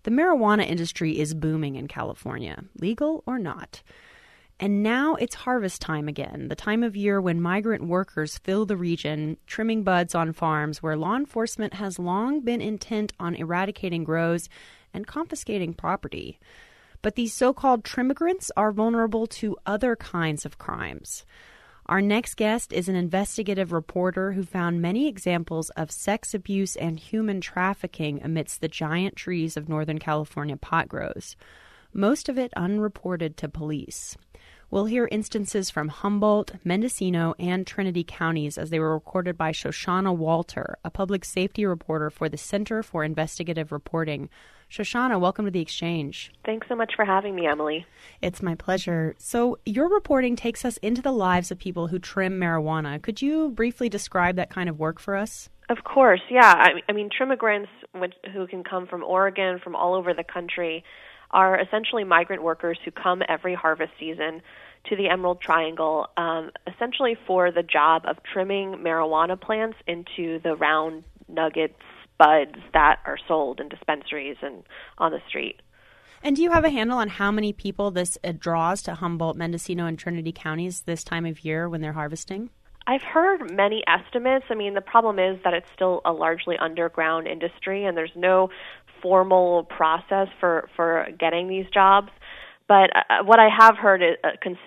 The marijuana industry is booming in California, legal or not. And now it's harvest time again, the time of year when migrant workers fill the region, trimming buds on farms where law enforcement has long been intent on eradicating grows and confiscating property. But these so-called trimmigrants are vulnerable to other kinds of crimes. Our next guest is an investigative reporter who found many examples of sex abuse and human trafficking amidst the giant trees of Northern California pot grows, most of it unreported to police. We'll hear instances from Humboldt, Mendocino, and Trinity counties as they were recorded by Shoshana Walter, a public safety reporter for the Center for Investigative Reporting. Shoshana, welcome to The Exchange. Thanks so much for having me, Emily. It's my pleasure. So your reporting takes us into the lives of people who trim marijuana. Could you briefly describe that kind of work for us? Of course, yeah. I mean, trimmigrants who can come from Oregon, from all over the country, are essentially migrant workers who come every harvest season to the Emerald Triangle, essentially for the job of trimming marijuana plants into the round nuggets, buds that are sold in dispensaries and on the street. And do you have a handle on how many people this draws to Humboldt, Mendocino, and Trinity counties this time of year when they're harvesting? I've heard many estimates. I mean, the problem is that it's still a largely underground industry, and there's no formal process for getting these jobs. But what I have heard is,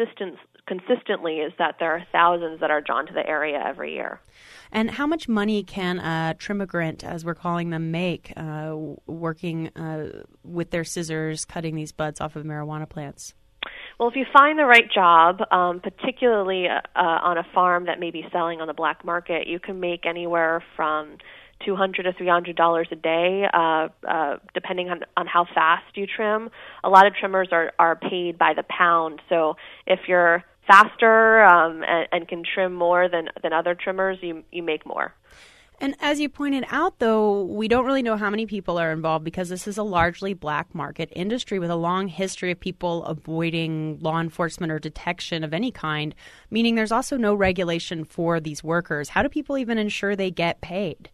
consistently is that there are thousands that are drawn to the area every year. And how much money can a trimmigrant, as we're calling them, make working with their scissors, cutting these buds off of marijuana plants? Well, if you find the right job, particularly on a farm that may be selling on the black market, you can make anywhere from $200 to $300 a day, depending on how fast you trim. A lot of trimmers are paid by the pound, so if you're faster and can trim more than other trimmers, you make more. And as you pointed out, though, we don't really know how many people are involved because this is a largely black market industry with a long history of people avoiding law enforcement or detection of any kind, meaning there's also no regulation for these workers. How do people even ensure they get paid?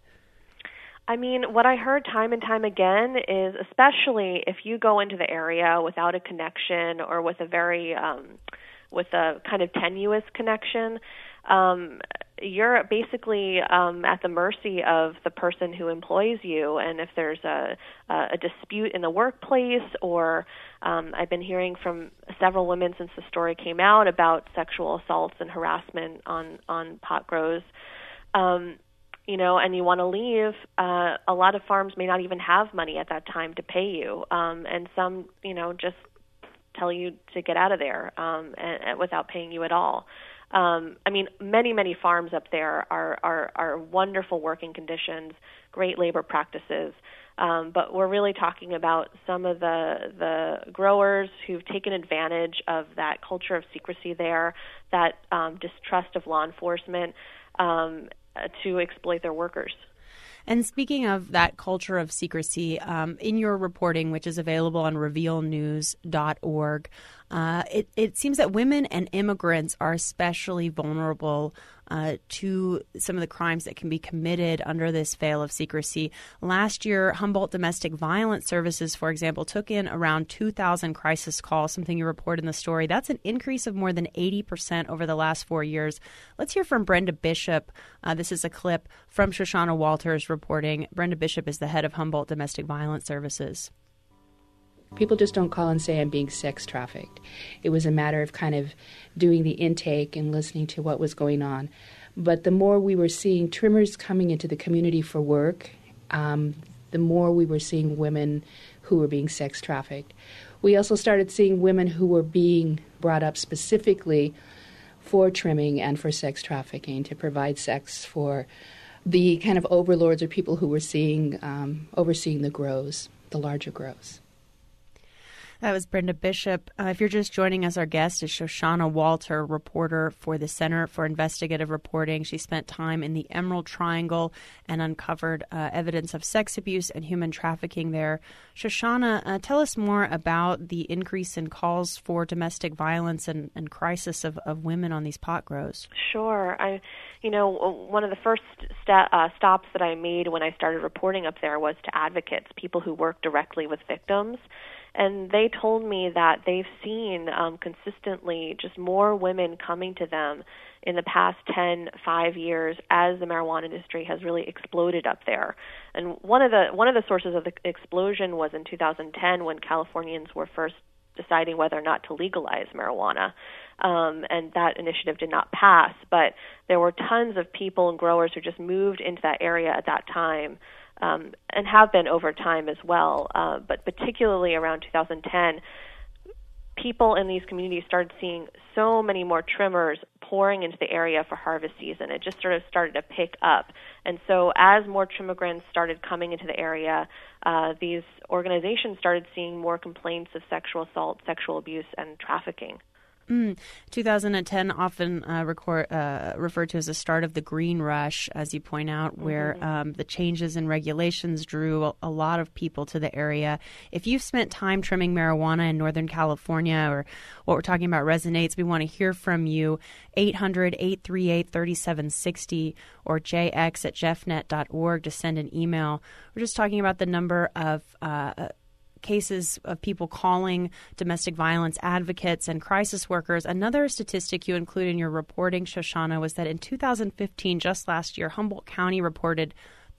I mean, what I heard time and time again is, especially if you go into the area without a connection or with a very with a kind of tenuous connection, you're basically at the mercy of the person who employs you. And if there's a dispute in the workplace, or I've been hearing from several women since the story came out about sexual assaults and harassment on pot grows, and you want to leave, a lot of farms may not even have money at that time to pay you. And some, just tell you to get out of there and without paying you at all. I mean, many farms up there are wonderful working conditions, great labor practices. But we're really talking about some of the growers who've taken advantage of that culture of secrecy there, that distrust of law enforcement, to exploit their workers. And speaking of that culture of secrecy, in your reporting, which is available on revealnews.org, it seems that women and immigrants are especially vulnerable to some of the crimes that can be committed under this veil of secrecy. Last year, Humboldt Domestic Violence Services, for example, took in around 2,000 crisis calls, something you report in the story. That's an increase of more than 80% over the last 4 years. Let's hear from Brenda Bishop. This is a clip from Shoshana Walter's reporting. Brenda Bishop is the head of Humboldt Domestic Violence Services. People just don't call and say I'm being sex trafficked. It was a matter of kind of doing the intake and listening to what was going on. But the more we were seeing trimmers coming into the community for work, the more we were seeing women who were being sex trafficked. We also started seeing women who were being brought up specifically for trimming and for sex trafficking, to provide sex for the kind of overlords or people who were overseeing the grows, the larger grows. That was Brenda Bishop. If you're just joining us, our guest is Shoshana Walter, reporter for the Center for Investigative Reporting. She spent time in the Emerald Triangle and uncovered evidence of sex abuse and human trafficking there. Shoshana, tell us more about the increase in calls for domestic violence and crisis of women on these pot grows. Sure. One of the first stops that I made when I started reporting up there was to advocates, people who work directly with victims. And they told me that they've seen consistently just more women coming to them in the past 5 years as the marijuana industry has really exploded up there. And one of the sources of the explosion was in 2010 when Californians were first deciding whether or not to legalize marijuana. And that initiative did not pass. But there were tons of people and growers who just moved into that area at that time. And have been over time as well. But particularly around 2010, people in these communities started seeing so many more trimmers pouring into the area for harvest season. It just sort of started to pick up. And so as more trimmigrants started coming into the area, these organizations started seeing more complaints of sexual assault, sexual abuse, and trafficking. 2010 often referred to as the start of the Green Rush, as you point out, where the changes in regulations drew a lot of people to the area. If you've spent time trimming marijuana in Northern California, or what we're talking about resonates, we want to hear from you. 800-838-3760 or jx@jeffnet.org to send an email. We're just talking about the number of cases of people calling domestic violence advocates and crisis workers. Another statistic you include in your reporting, Shoshana, was that in 2015, just last year, Humboldt County reported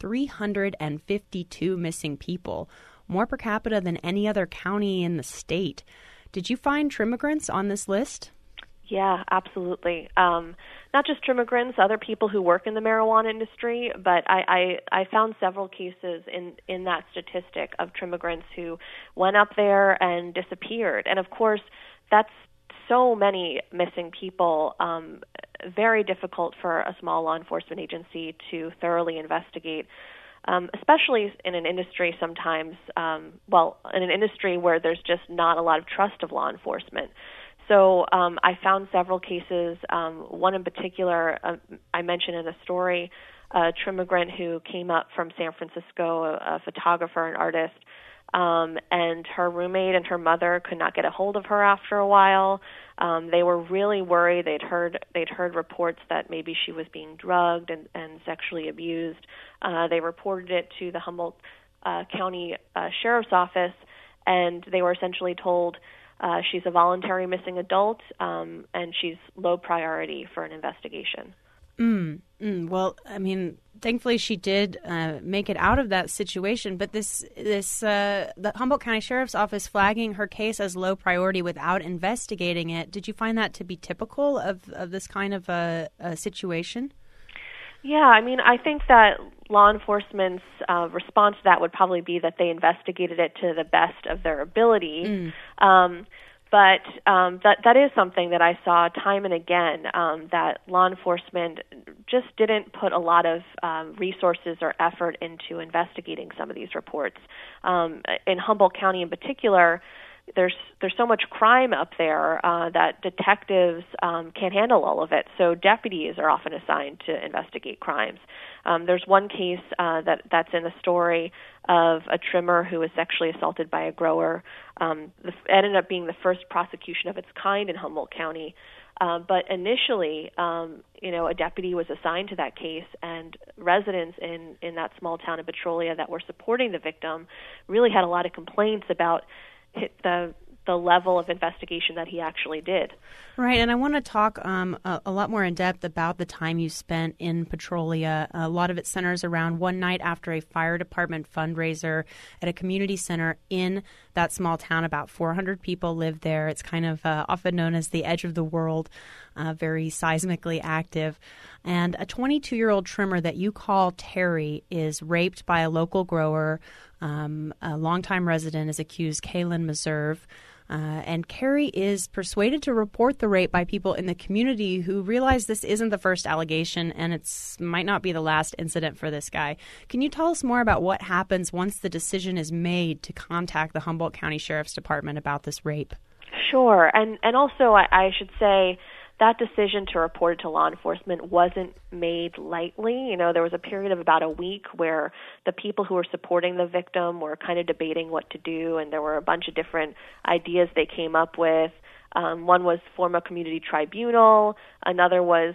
352 missing people, more per capita than any other county in the state. Did you find trimmigrants on this list? Yeah, absolutely. Not just trimmigrants, other people who work in the marijuana industry, but I found several cases in that statistic of trimmigrants who went up there and disappeared. And of course, that's so many missing people, very difficult for a small law enforcement agency to thoroughly investigate. Especially in an industry sometimes, in an industry where there's just not a lot of trust of law enforcement. So I found several cases, one in particular I mentioned in a story, a trimmigrant who came up from San Francisco, a photographer and artist, and her roommate and her mother could not get a hold of her after a while. They were really worried. They'd heard reports that maybe she was being drugged and sexually abused. They reported it to the Humboldt County Sheriff's Office, and they were essentially told she's a voluntary missing adult, and she's low priority for an investigation. Well, I mean, thankfully she did make it out of that situation. But the Humboldt County Sheriff's Office flagging her case as low priority without investigating it, did you find that to be typical of this kind of a situation? Yeah, I mean, I think that law enforcement's response to that would probably be that they investigated it to the best of their ability. But that is something that I saw time and again, that law enforcement just didn't put a lot of resources or effort into investigating some of these reports. In Humboldt County in particular, there's so much crime up there that detectives can't handle all of it. So deputies are often assigned to investigate crimes. There's one case that's in the story of a trimmer who was sexually assaulted by a grower. It ended up being the first prosecution of its kind in Humboldt County. But initially, a deputy was assigned to that case, and residents in that small town of Petrolia that were supporting the victim really had a lot of complaints about the level of investigation that he actually did. Right, and I want to talk a lot more in depth about the time you spent in Petrolia. A lot of it centers around one night after a fire department fundraiser at a community center in that small town. About 400 people live there. It's kind of often known as the edge of the world, very seismically active. And a 22-year-old trimmer that you call Terry is raped by a local grower. A longtime resident is accused, Kaylin Meserve. And Carrie is persuaded to report the rape by people in the community who realize this isn't the first allegation and it might not be the last incident for this guy. Can you tell us more about what happens once the decision is made to contact the Humboldt County Sheriff's Department about this rape? Sure. And also I should say that decision to report it to law enforcement wasn't made lightly. You know, there was a period of about a week where the people who were supporting the victim were kind of debating what to do, and there were a bunch of different ideas they came up with. One was form a community tribunal. Another was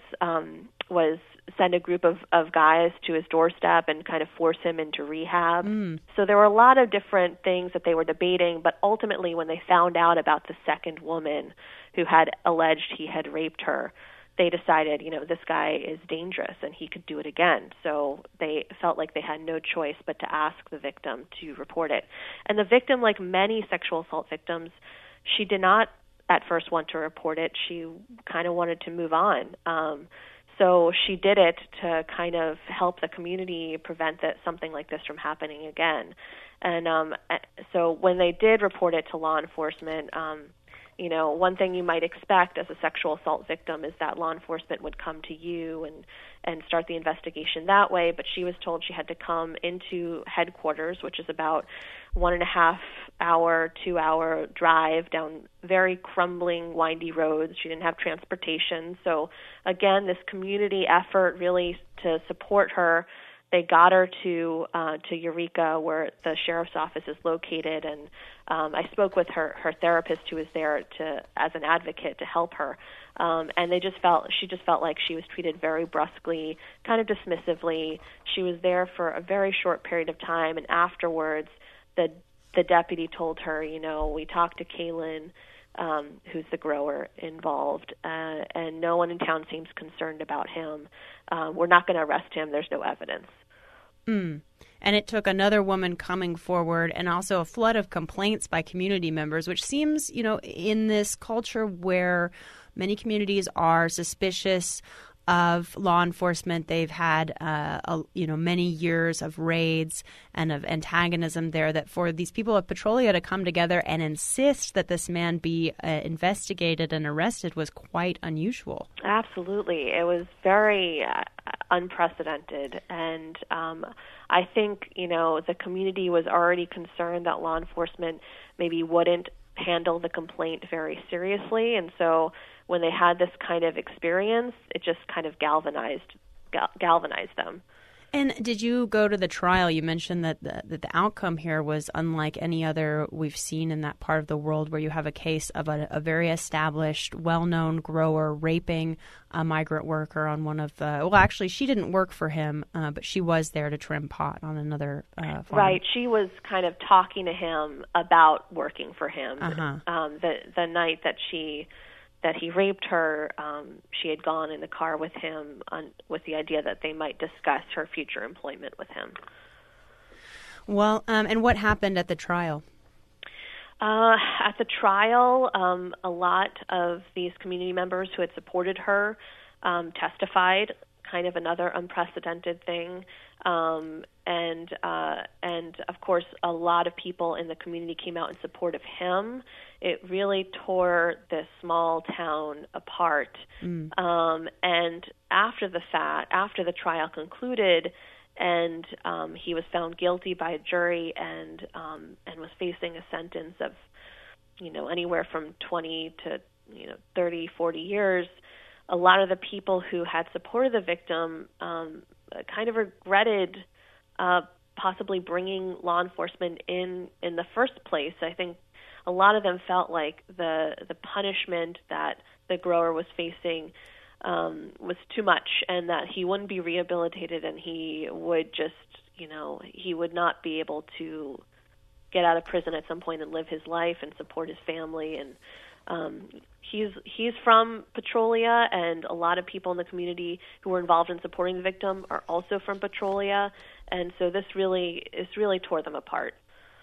send a group of guys to his doorstep and kind of force him into rehab. So there were a lot of different things that they were debating, but ultimately when they found out about the second woman who had alleged he had raped her, they decided, you know, this guy is dangerous and he could do it again. So they felt like they had no choice but to ask the victim to report it. And the victim, like many sexual assault victims, she did not at first want to report it. She kind of wanted to move on. So she did it to kind of help the community prevent something like this from happening again. And so when they did report it to law enforcement, you know, one thing you might expect as a sexual assault victim is that law enforcement would come to you and start the investigation that way. But she was told she had to come into headquarters, which is about 1.5 hour, 2 hour drive down very crumbling, windy roads. She didn't have transportation. So again, this community effort really to support her. They got her to Eureka, where the sheriff's office is located, and I spoke with her therapist, who was there as an advocate to help her. And she just felt like she was treated very brusquely, kind of dismissively. She was there for a very short period of time, and afterwards, the deputy told her, you know, we talked to Kaylin, who's the grower involved, and no one in town seems concerned about him. We're not going to arrest him. There's no evidence. And it took another woman coming forward and also a flood of complaints by community members, which seems, you know, in this culture where many communities are suspicious of law enforcement. They've had, many years of raids and of antagonism there, that for these people of Petrolia to come together and insist that this man be investigated and arrested was quite unusual. Absolutely. It was very unprecedented. And I think, you know, the community was already concerned that law enforcement maybe wouldn't handle the complaint very seriously. And so when they had this kind of experience, it just kind of galvanized them. And did you go to the trial? You mentioned that the outcome here was unlike any other we've seen in that part of the world, where you have a case of a very established, well-known grower raping a migrant worker on one of the... Well, actually, she didn't work for him, but she was there to trim pot on another farm. Right. She was kind of talking to him about working for him. The night that he raped her, she had gone in the car with him with the idea that they might discuss her future employment with him. Well, and what happened at the trial? At the trial, a lot of these community members who had supported her testified, kind of another unprecedented thing. And of course, a lot of people in the community came out in support of him. It really tore this small town apart. And after the trial concluded, and he was found guilty by a jury, and was facing a sentence of, you know, anywhere from 20 to 30, 40 years. A lot of the people who had supported the victim kind of regretted possibly bringing law enforcement in the first place. I think a lot of them felt like the punishment that the grower was facing was too much, and that he wouldn't be rehabilitated, and he would just, he would not be able to get out of prison at some point and live his life and support his family. And he's from Petrolia, and a lot of people in the community who were involved in supporting the victim are also from Petrolia, and so this really tore them apart.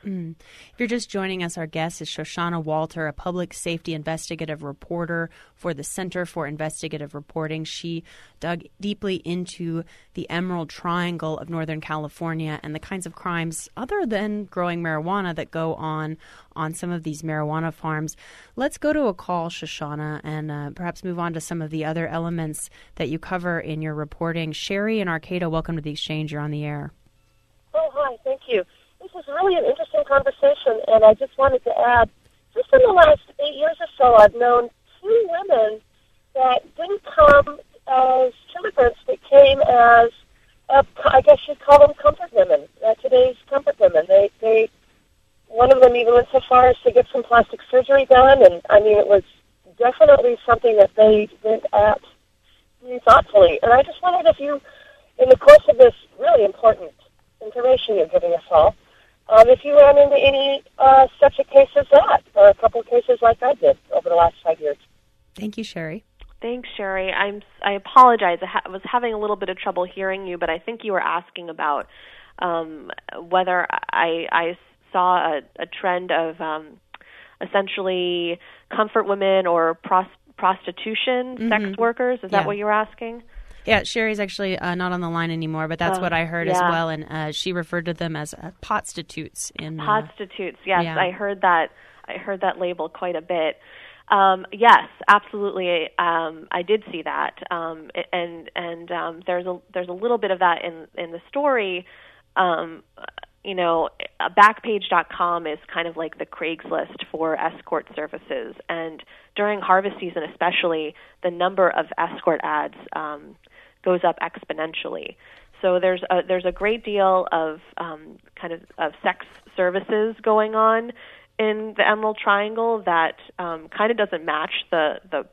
If you're just joining us, our guest is Shoshana Walter, a public safety investigative reporter for the Center for Investigative Reporting. She dug deeply into the Emerald Triangle of Northern California and the kinds of crimes other than growing marijuana that go on some of these marijuana farms. Let's go to a call, Shoshana, and perhaps move on to some of the other elements that you cover in your reporting. Sherry in Arcata, welcome to the Exchange. You're on the air. Oh, hi. Thank you. This is really an interesting conversation, and I just wanted to add, just in the last 8 years or so, I've known 2 women that didn't come as immigrants, but came as, I guess you'd call them comfort women, today's comfort women. They one of them even went so far as to get some plastic surgery done, and, I mean, it was definitely something that they went at really thoughtfully. And I just wondered if you, in the course of this really important information you're giving us all, if you ran into any such a case as that, or a couple of cases like I did over the last 5 years. Thank you, Sherry. Thanks, Sherry. I apologize. I was having a little bit of trouble hearing you, but I think you were asking about whether I saw a trend of essentially comfort women or prostitution, sex workers. Is that what you were asking? Yeah, Sherry's actually not on the line anymore, but that's what I heard as well, and she referred to them as prostitutes. Prostitutes, yes, yeah. I heard that label quite a bit. Yes, absolutely. I did see that, and there's a little bit of that in the story. You know, Backpage.com is kind of like the Craigslist for escort services, and during harvest season especially, the number of escort ads goes up exponentially. So there's a great deal of of sex services going on in the Emerald Triangle that kind of doesn't match the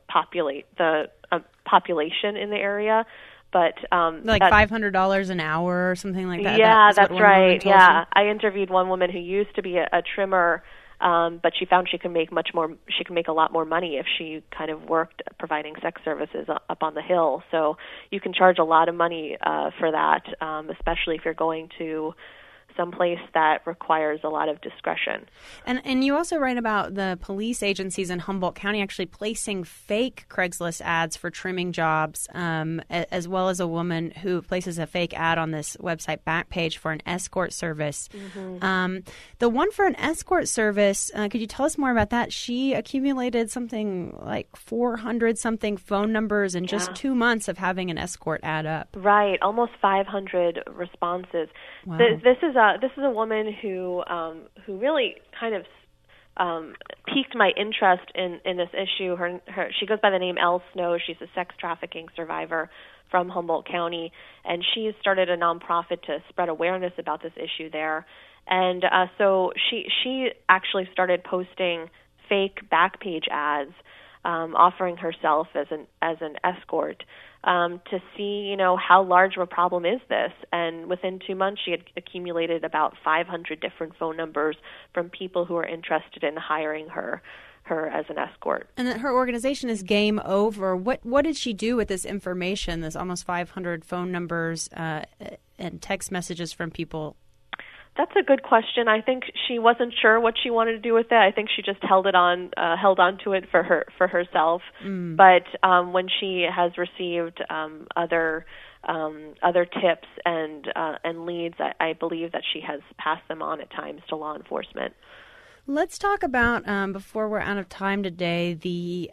population in the area. But like $500 an hour or something like that. Yeah, that's right. Yeah, I interviewed one woman who used to be a trimmer, but she found she can make a lot more money if she kind of worked providing sex services up on the hill. So you can charge a lot of money for that, especially if you're going to someplace that requires a lot of discretion. And you also write about the police agencies in Humboldt County actually placing fake Craigslist ads for trimming jobs, as well as a woman who places a fake ad on this website Backpage for an escort service. The one for an escort service, could you tell us more about that? She accumulated something like 400-something phone numbers in just 2 months of having an escort ad up. Right, almost 500 responses. Wow. This is a woman who really kind of piqued my interest in this issue. She goes by the name Elle Snow. She's a sex trafficking survivor from Humboldt County, and she started a nonprofit to spread awareness about this issue there. And so she actually started posting fake Backpage ads, offering herself as an escort. To see, how large of a problem is this. And within 2 months, she had accumulated about 500 different phone numbers from people who are interested in hiring her as an escort. And that her organization is Game Over. What did she do with this information, this almost 500 phone numbers and text messages from people? That's a good question. I think she wasn't sure what she wanted to do with it. I think she just held on to it for herself. But when she has received other tips and leads, I believe that she has passed them on at times to law enforcement. Let's talk about, before we're out of time today, the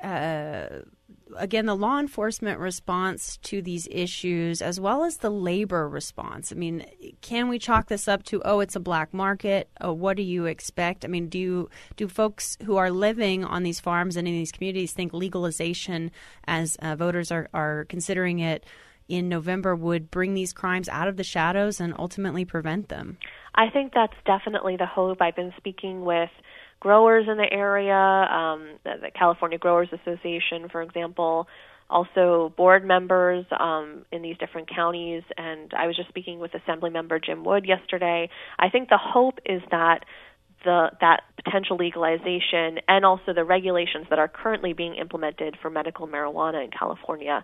law enforcement response to these issues, as well as the labor response. I mean, can we chalk this up to, it's a black market? What do you expect? I mean, do folks who are living on these farms and in these communities think legalization, as voters are considering it in November, would bring these crimes out of the shadows and ultimately prevent them? I think that's definitely the hope. I've been speaking with growers in the area, the California Growers Association, for example, also board members in these different counties, and I was just speaking with Assemblymember Jim Wood yesterday. I think the hope is that that potential legalization and also the regulations that are currently being implemented for medical marijuana in California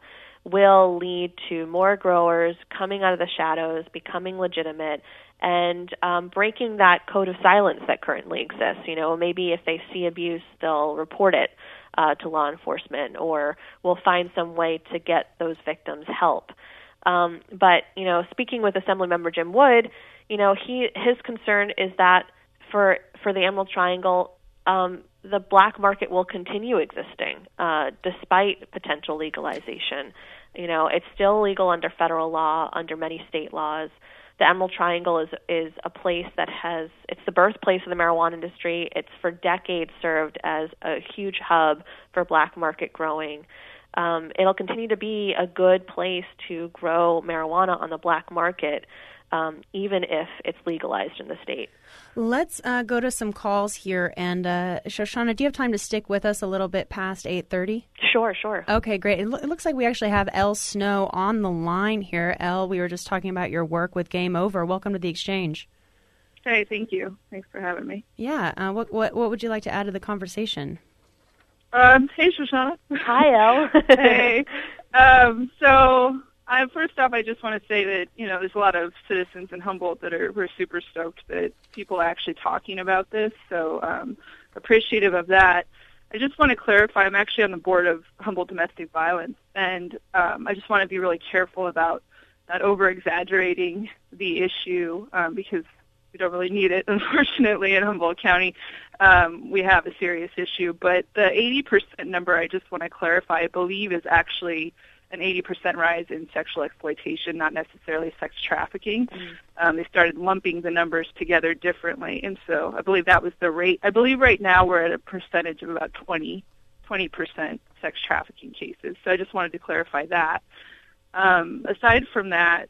will lead to more growers coming out of the shadows, becoming legitimate, and breaking that code of silence that currently exists. Maybe if they see abuse, they'll report it to law enforcement, or we'll find some way to get those victims help. But speaking with Assemblymember Jim Wood, his concern is that for the Emerald Triangle, the black market will continue existing despite potential legalization. It's still illegal under federal law, under many state laws. The Emerald Triangle is a place it's the birthplace of the marijuana industry. It's for decades served as a huge hub for black market growing. It'll continue to be a good place to grow marijuana on the black market, even if it's legalized in the state. Let's go to some calls here. And Shoshana, do you have time to stick with us a little bit past 8:30? Sure. Okay, great. It looks like we actually have Elle Snow on the line here. Elle, we were just talking about your work with Game Over. Welcome to the Exchange. Hey, thank you. Thanks for having me. Yeah. What would you like to add to the conversation? Hey, Shoshana. Hi, Elle. Hey. First off, I just want to say that, there's a lot of citizens in Humboldt we're super stoked that people are actually talking about this, so appreciative of that. I just want to clarify, I'm actually on the board of Humboldt Domestic Violence, and I just want to be really careful about not over-exaggerating the issue because we don't really need it, unfortunately, in Humboldt County. We have a serious issue, but the 80% number, I just want to clarify, I believe is actually an 80% rise in sexual exploitation, not necessarily sex trafficking. They started lumping the numbers together differently, and so I believe that was the rate. I believe right now we're at a percentage of about 20% sex trafficking cases, so I just wanted to clarify that. Aside from that,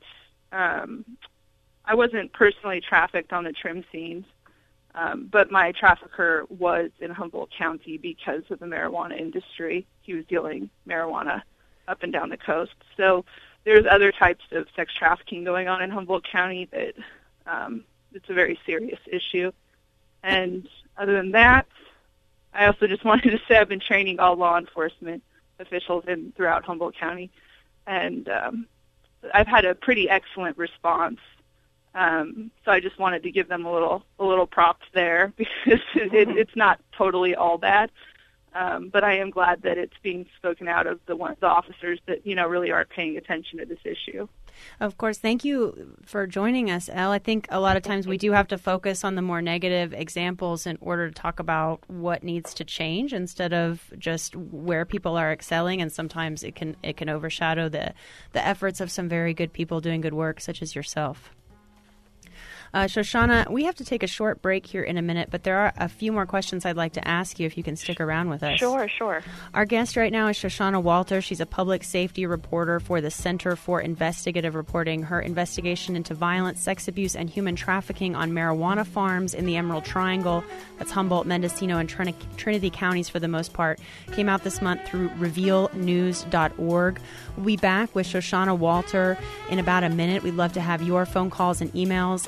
I wasn't personally trafficked on the trim scenes, but my trafficker was in Humboldt County because of the marijuana industry. He was dealing marijuana up and down the coast. So there's other types of sex trafficking going on in Humboldt County that it's a very serious issue. And other than that, I also just wanted to say I've been training all law enforcement officials throughout Humboldt County, and I've had a pretty excellent response. So I just wanted to give them a little props there because it's not totally all bad. But I am glad that it's being spoken out of the officers that, really aren't paying attention to this issue. Of course. Thank you for joining us, Elle. I think a lot of times we do have to focus on the more negative examples in order to talk about what needs to change instead of just where people are excelling. And sometimes it can overshadow the efforts of some very good people doing good work, such as yourself. Shoshana, we have to take a short break here in a minute, but there are a few more questions I'd like to ask you if you can stick around with us. Sure. Our guest right now is Shoshana Walter. She's a public safety reporter for the Center for Investigative Reporting. Her investigation into violence, sex abuse, and human trafficking on marijuana farms in the Emerald Triangle, that's Humboldt, Mendocino, and Trinity counties for the most part, came out this month through revealnews.org. We'll be back with Shoshana Walter in about a minute. We'd love to have your phone calls and emails,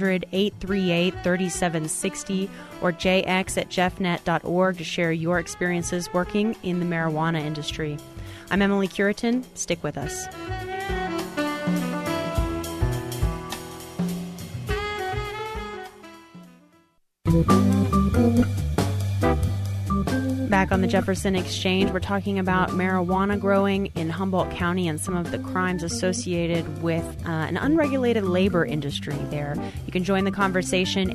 800-838-3760 or jx@jeffnet.org to share your experiences working in the marijuana industry. I'm Emily Curitin. Stick with us. Back on the Jefferson Exchange, we're talking about marijuana growing in Humboldt County and some of the crimes associated with an unregulated labor industry there. You can join the conversation,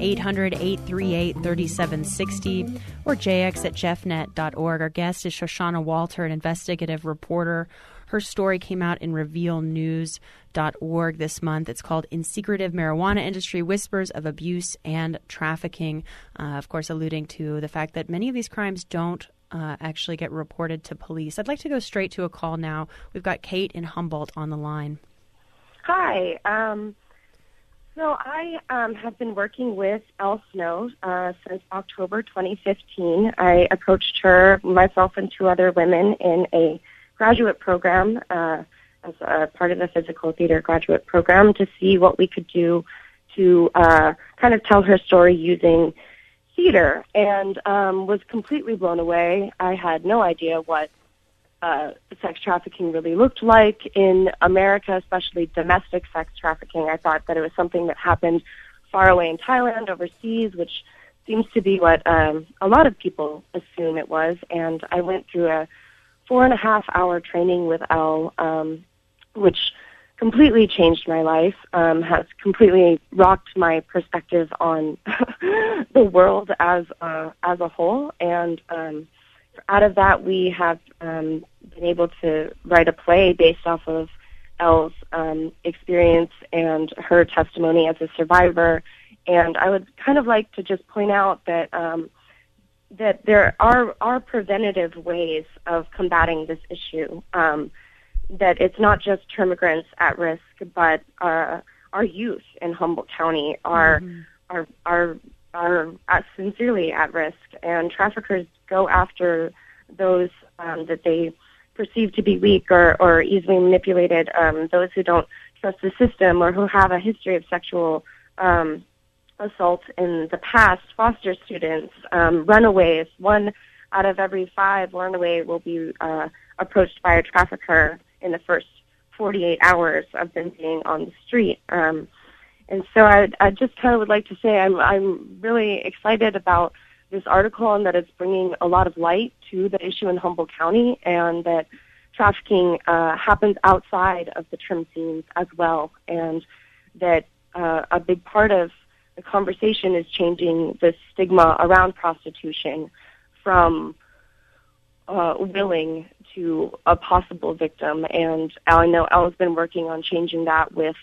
800-838-3760 or jx@jeffnet.org. Our guest is Shoshana Walter, an investigative reporter. Her story came out in revealnews.org this month. It's called In Secretive Marijuana Industry, Whispers of Abuse and Trafficking, of course alluding to the fact that many of these crimes don't actually get reported to police. I'd like to go straight to a call now. We've got Kate in Humboldt on the line. Hi. So I have been working with Elle Snow since October 2015. I approached her, myself and two other women, in a graduate program as a part of the physical theater graduate program to see what we could do to kind of tell her story using theater, and was completely blown away. I had no idea what sex trafficking really looked like in America, especially domestic sex trafficking. I thought that it was something that happened far away in Thailand, overseas, which seems to be what a lot of people assume it was. And I went through a 4.5-hour training with Elle, which completely changed my life, has completely rocked my perspective on the world as a whole. And out of that, we have been able to write a play based off of Elle's experience and her testimony as a survivor. And I would kind of like to just point out that that there are preventative ways of combating this issue. That it's not just term-migrants at risk, but our youth in Humboldt County are sincerely at risk, and traffickers go after those that they perceive to be weak or easily manipulated, those who don't trust the system or who have a history of sexual assault in the past, foster students, runaways. 1 out of every 5 runaway will be approached by a trafficker in the first 48 hours of them being on the street. And so I just kind of would like to say I'm really excited about this article and that it's bringing a lot of light to the issue in Humboldt County, and that trafficking happens outside of the trim scenes as well, and that a big part of the conversation is changing the stigma around prostitution from willing to a possible victim. And I know Elle's been working on changing that with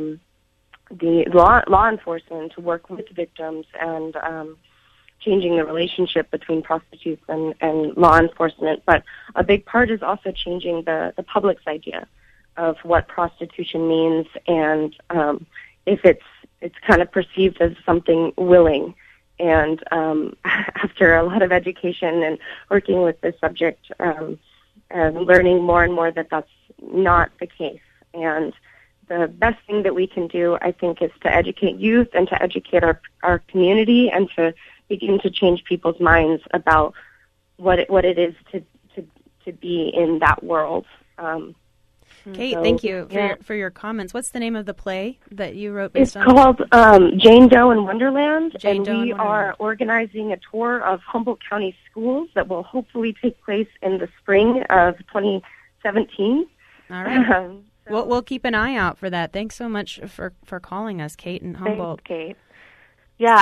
the law enforcement to work with victims and changing the relationship between prostitutes and law enforcement. But a big part is also changing the public's idea of what prostitution means, and if it's kind of perceived as something willing. And after a lot of education and working with this subject, and learning more and more that that's not the case. And the best thing that we can do, I think, is to educate youth and to educate our community and to begin to change people's minds about what it is to be in that world. Kate, thank you for your comments. What's the name of the play that you wrote based on? It's called Jane Doe in Wonderland, and we are organizing a tour of Humboldt County schools that will hopefully take place in the spring of 2017. All right. We'll keep an eye out for that. Thanks so much for calling us, Kate in Humboldt. Thanks, Kate. Yeah,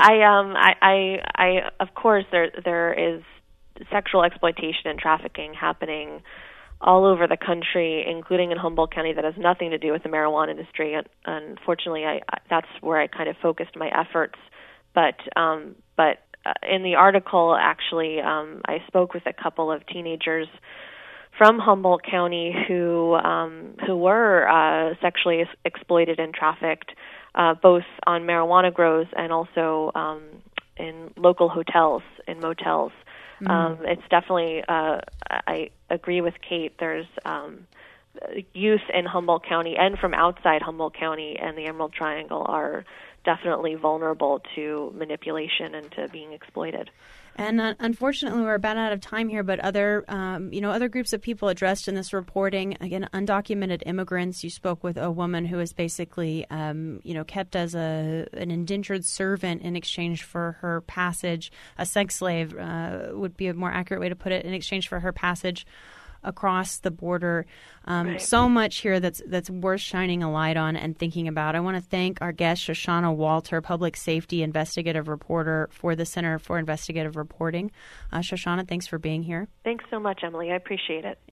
I of course there is sexual exploitation and trafficking happening all over the country, including in Humboldt County, that has nothing to do with the marijuana industry. And unfortunately, that's where I kind of focused my efforts. But in the article, actually, I spoke with a couple of teenagers from Humboldt County who were sexually exploited and trafficked, both on marijuana grows and also in local hotels, in motels. It's definitely, I agree with Kate, there's youth in Humboldt County and from outside Humboldt County and the Emerald Triangle are definitely vulnerable to manipulation and to being exploited. And unfortunately, we're about out of time here, but other groups of people addressed in this reporting, again, undocumented immigrants. You spoke with a woman who was basically, kept as an indentured servant in exchange for her passage, a sex slave would be a more accurate way to put it, in exchange for her passage across the border. Right. So much here that's worth shining a light on and thinking about. I want to thank our guest, Shoshana Walter, public safety investigative reporter for the Center for Investigative Reporting. Shoshana, thanks for being here. Thanks so much, Emily. I appreciate it.